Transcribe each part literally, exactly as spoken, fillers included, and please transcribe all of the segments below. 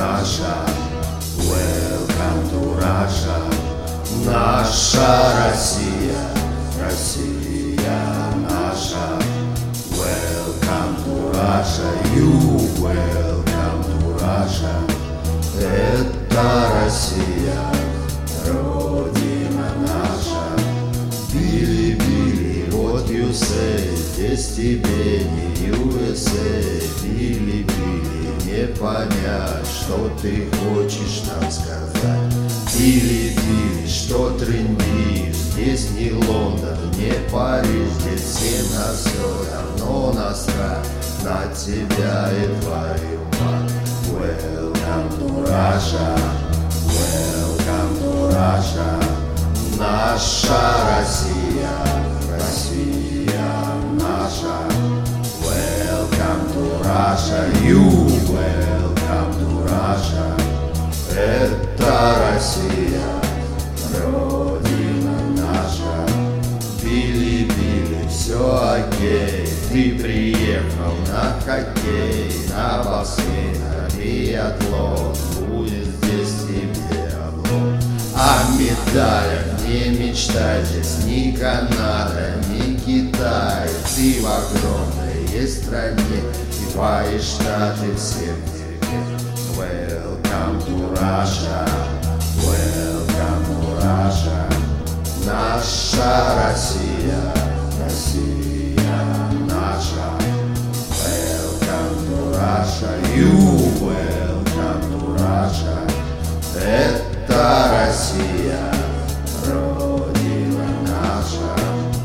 наша. Welcome to Russia. Наша Россия, Россия наша. Welcome to Russia. You welcome to Russia. Это Россия, Родина наша. Били, били, what you say, здесь тебе не ю эс эй. Били, били, не понять, что ты хочешь нам сказать. Били, били, что трындишь, здесь не Лондон, не Париж, здесь все на все равно насрать на тебя и твою мать. Welcome to Russia, welcome to Russia. Наша Россия, Россия наша. Welcome to Russia, you welcome to Russia. Это Россия, Родина наша. Били, били, все окей. Ты приехал на хоккей, на бассейн, на биатлон. Будет здесь тебе облом. О медалях не мечтай, здесь ни Канада, ни Китай. Ты в огромной стране, и твои штаты все впереди. Welcome to Russia, welcome to Russia. Наша Россия, Россия наша. Welcome to Russia, you welcome to Russia. Это Россия, Родина наша.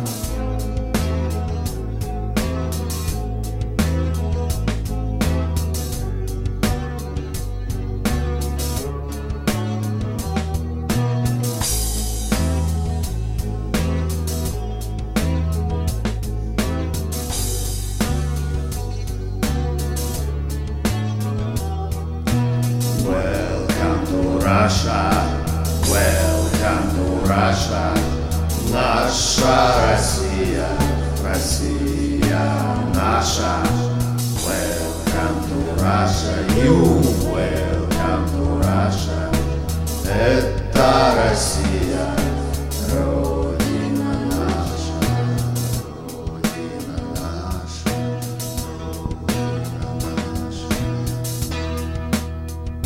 Welcome to Russia, welcome to Russia. Наша Россия, Россия наша. Welcome to Russia, you welcome to Russia. Это Россия.